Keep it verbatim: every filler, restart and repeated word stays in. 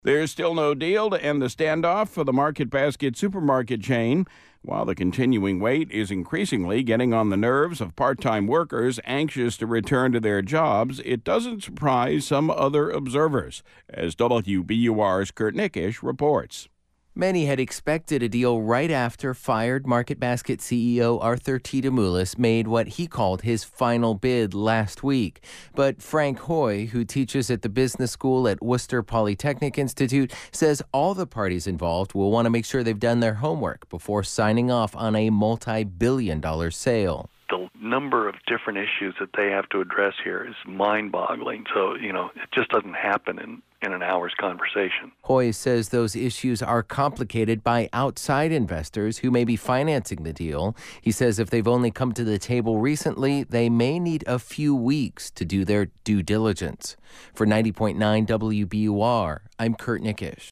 There's still no deal to end the standoff for the Market Basket supermarket chain. While the continuing wait is increasingly getting on the nerves of part-time workers anxious to return to their jobs, it doesn't surprise some other observers, as W B U R's Kurt Nickish reports. Many had expected a deal right after fired Market Basket C E O Arthur Tiedemoulis made what he called his final bid last week. But Frank Hoy, who teaches at the business school at Worcester Polytechnic Institute, says all the parties involved will want to make sure they've done their homework before signing off on a multi-billion dollar sale. The number of different issues that they have to address here is mind-boggling. So, you know, it just doesn't happen in, in an hour's conversation. Hoy says those issues are complicated by outside investors who may be financing the deal. He says if they've only come to the table recently, they may need a few weeks to do their due diligence. For ninety point nine W B U R, I'm Kurt Nickish.